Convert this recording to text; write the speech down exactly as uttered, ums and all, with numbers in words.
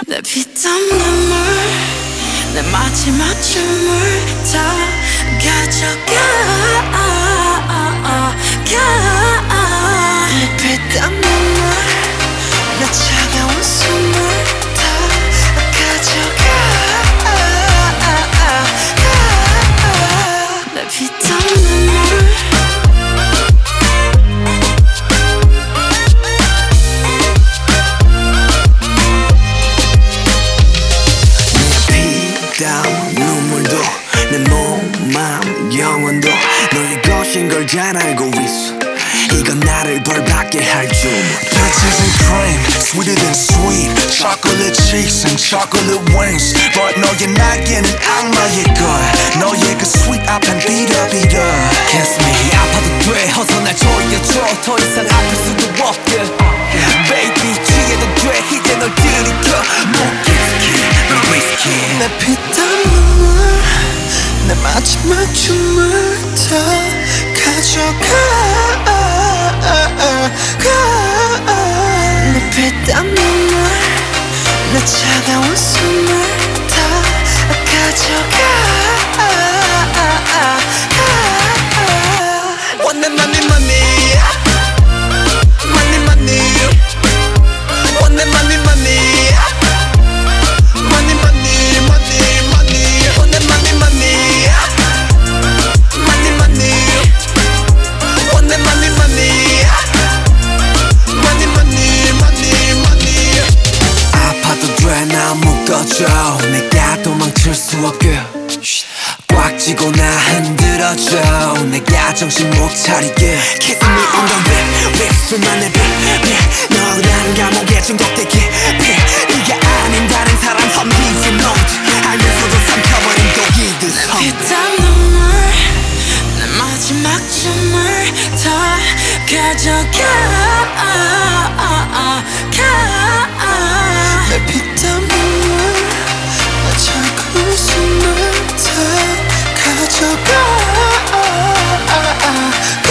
내 피땀 눈물 내 마지막 춤을 다 가져가 내 피땀 눈물 내 차가운 숨을 다 가져가 내 피땀 눈물 눈물도 내 몸, 마음, 영혼도 너의 것인 걸 잘 알고 있어. 이건 나를 벌받게 할 주문. Peaches and cream, sweeter than sweet. Chocolate cheeks and chocolate wings. But 너의 날개는 악마의 거야. 너의 그 sweet 앞엔 비려비려. Kiss me 아파도 돼 어서 날 조여줘 더 이상 아플 수도 없게 Baby 취해도 돼 이제 널 들이켜 목기스키 널 위스키 내 피땀 눈물 내 마지막 춤을 다 가져가 내 피땀 눈물 내 차가운 숨을 다 가져가 Want the money money Money money Want the money money Money money money money Want the money money Money money Want the money money Money money money money 아파도 돼 나 묶어줘 내가 도망칠 수 없게 꽉 쥐고 나 흔들어줘 내가 정신 못 차리게 Kiss me on the lip, lip 수만의 빛 너라는 감옥에 중독되게 네가 아닌 다른 사람 섬기지 못 알면서도 삼켜버린 독이듯 피땀 눈물 내 마지막 춤을 다 가져가 내 피땀 눈물 내 차가운 숨을 다 가져가